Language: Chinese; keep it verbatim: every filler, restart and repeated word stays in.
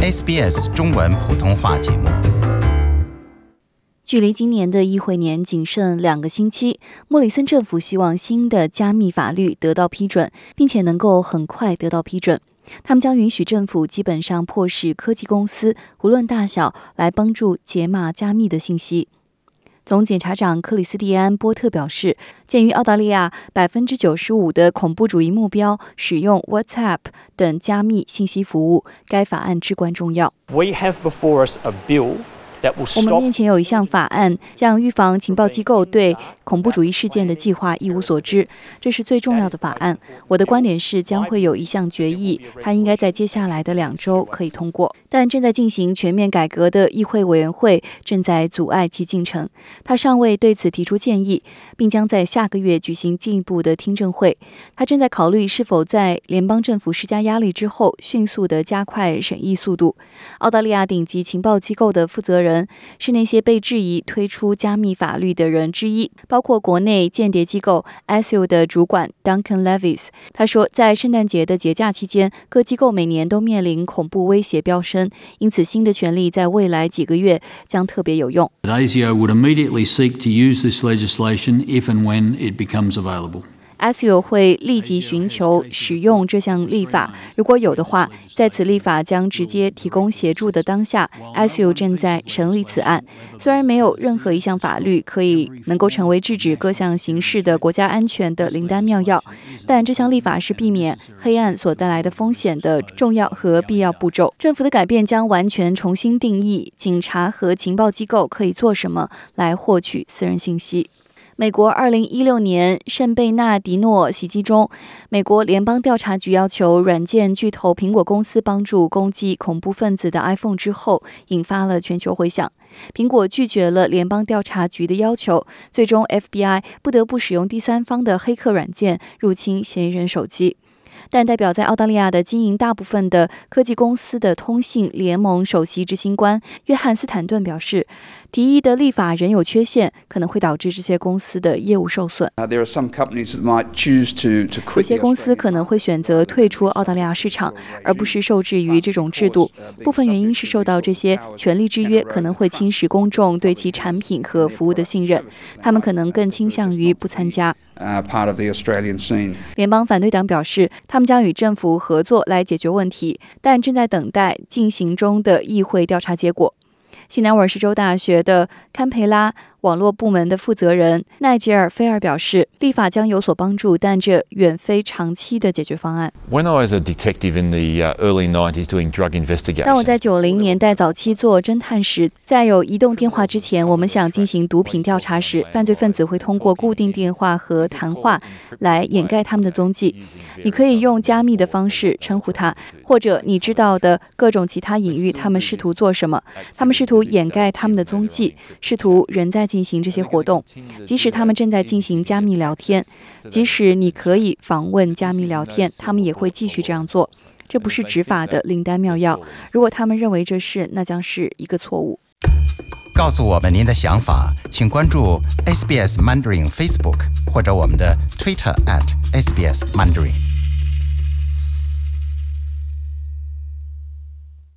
S B S 中文普通话节目。 距离今年的议会年仅剩两个星期，莫里森政府希望新的加密法律得到批准，并且能够很快得到批准。他们将允许政府基本上迫使科技公司无论大小来帮助解码加密的信息。总检察长克里斯蒂安·波特表示，鉴于澳大利亚 百分之九十五 的恐怖主义目标使用 WhatsApp 等加密信息服务，该法案至关重要。 We have before us a bill 我们面前有一项法案，将预防情报机构对恐怖主义事件的计划一无所知，这是最重要的法案。我的观点是，将会有一项决议，它应该在接下来的两周可以通过。但正在进行全面改革的议会委员会正在阻碍其进程，他尚未对此提出建议，并将在下个月举行进一步的听证会。他正在考虑是否在联邦政府施加压力之后，迅速地加快审议速度。澳大利亚顶级情报机构的负责人是那些被质疑推出加密法律的人之一，包括国内间谍机构 A S I O 的主管 Duncan Levis。 他说，在圣诞节的节假期间，各机构每年都面临恐怖威胁飙升，因此新的权利在未来几个月将特别有用。 A S I O would immediately seek to use this legislation if and when it becomes available。 A S I O 会立即寻求使用这项立法，如果有的话，在此立法将直接提供协助的当下， A S I O 正在审理此案。虽然没有任何一项法律可以能够成为制止各项形式的国家安全的灵丹妙药，但这项立法是避免黑暗所带来的风险的重要和必要步骤。政府的改变将完全重新定义警察和情报机构可以做什么来获取私人信息。美国二零一六年圣贝纳迪诺袭击中，美国联邦调查局要求软件巨头苹果公司帮助攻击恐怖分子的 iPhone 之后，引发了全球回响。苹果拒绝了联邦调查局的要求，最终 F B I 不得不使用第三方的黑客软件入侵嫌疑人手机。但代表在澳大利亚的经营大部分的科技公司的通信联盟首席执行官约翰斯坦顿表示，提议的立法仍有缺陷，可能会导致这些公司的业务受损。有些公司可能会选择退出澳大利亚市场，而不是受制于这种制度。部分原因是受到这些权力制约可能会侵蚀公众对其产品和服务的信任，他们可能更倾向于不参加。 Uh, part of the Australian scene. 联邦反对党表示，他们将与政府合作来解决问题，但正在等待进行中的议会调查结果。西南威尔士州大学的堪培拉网络部门的负责人奈吉尔·菲尔表示，立法将有所帮助，但这远非长期的解决方案。 When I was a detective in the early nineties doing drug investigations， 当我在九零年代早期做侦探时，在有移动电话之前，我们想进行毒品调查时，犯罪分子会通过固定电话和谈话来掩盖他们的踪迹。你可以用加密的方式称呼他，或者你知道的各种其他隐喻他们试图做什么。他们试图掩盖他们的踪迹，试图仍在进行这些活动，即使他们正在进行加密聊天，即使你可以访问加密聊天，他们也会继续这样做。这不是执法的灵丹妙药，如果他们认为这是，那将是一个错误。 告诉我们您的想法，请关注 S B S Mandarin Facebook 或者我们的 Twitter at S B S Mandarin。